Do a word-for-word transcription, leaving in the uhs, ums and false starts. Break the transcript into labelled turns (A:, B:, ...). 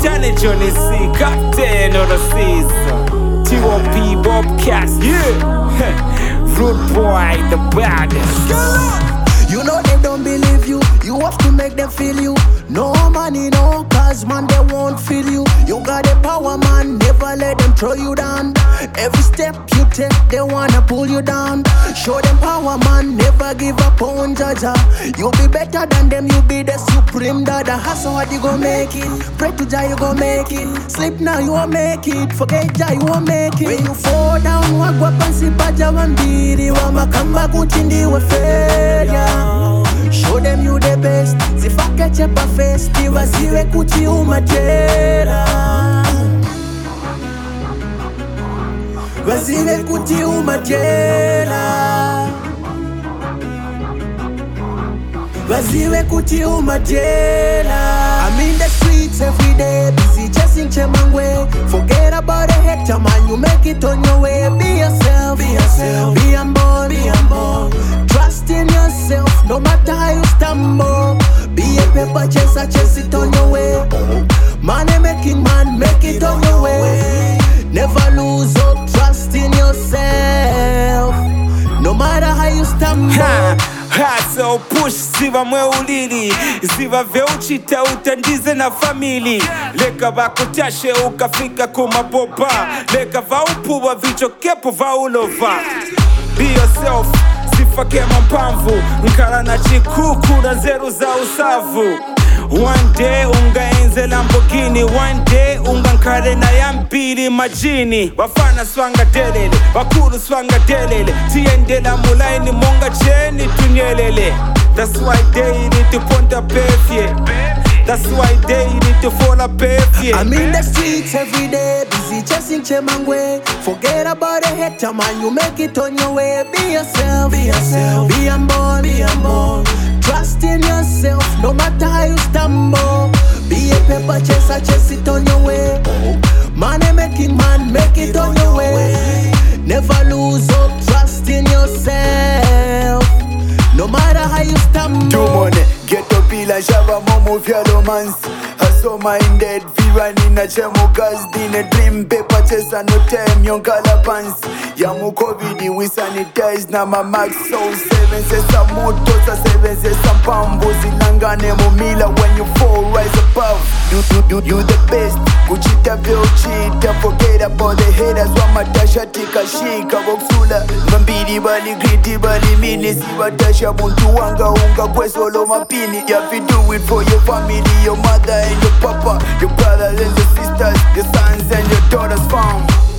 A: Tani Johnny C, captain of the season. T O P Bobcats, yeah. Rude boy, the baddest.
B: You know they don't believe you, you have to make them feel you. No money, no cause, man, they won't feel you. You got the power, man, never let them throw you down. Every step you take, they wanna pull you down. Show them power, man, never give up on Jaja. You be better than them, you be the supreme dada. Hustle hard, you gon' make it. Pray to Jah, you gon' make it. Sleep now, you won't make it. Forget Jah, you won't make it. When you fall down, wagwa pansi baja wambiri. Wama kamba kuchindi we failure. Show them you the best. Zifake chepa festi waziwe kuti umajera. Waziwe kuti umajera. Waziwe kuti umajera. I'm in the streets every day, busy chasing chemangwe. Forget about the hector, man, you make it on your way. Be yourself, be yourself, be humble, be humble. Trust in yourself, no matter how you stumble. Be a paper chaser, chase it on your way. Money making man, make it on your way. Never lose hope, trust in yourself. No matter how you stumble.
A: Hustle, push, siva mwe ulili. Ziva veuchita utandize na famili. Leka bakutashe ukafika kumaboba. Leka vaupuwa vicho kepo vaulova. Be yourself, zifake mampamvu. Nkala na chikuku na zeru za usavu. One day ungaenze Lamborghini. One day ungankare na yambiri majini. Wafana swanga delele, wakuru swanga delele. Tiendela mulaini monga cheni tunyelele. That's why they need to ponda pefye. That's why they need to fall a pefye.
B: I'm in the streets every day, busy chasing chemangwe. Forget about the hector, man, you make it on your way. Be yourself, be yourself, be humble, be humble. Trust in yourself, no matter how you stumble. Be a paper chaser, chase it on your way. Money making man, make it on your way. Never lose hope, trust in yourself. No matter how you stumble.
C: Do money, get up, pila, shava, momo, via romance. Hustle minded, virani na chemo gas. Dine dream, paper chaser, no time, young color pants. Yamu COVID, we sanitize, na my max so seven says some motos, seven says some pambos. Ilanga nemo mila when you fall, rise above. You, you, you, you the best. Kuchita vyo chita, forget about the haters. Wamatasha tika shika, voksula. Mambidi bali griti bali mini. Sivatasha muntu wanga unga kwesolo mapini. You have to do it for your family, your mother and your papa, your brothers and your sisters, your sons and your daughters' farm.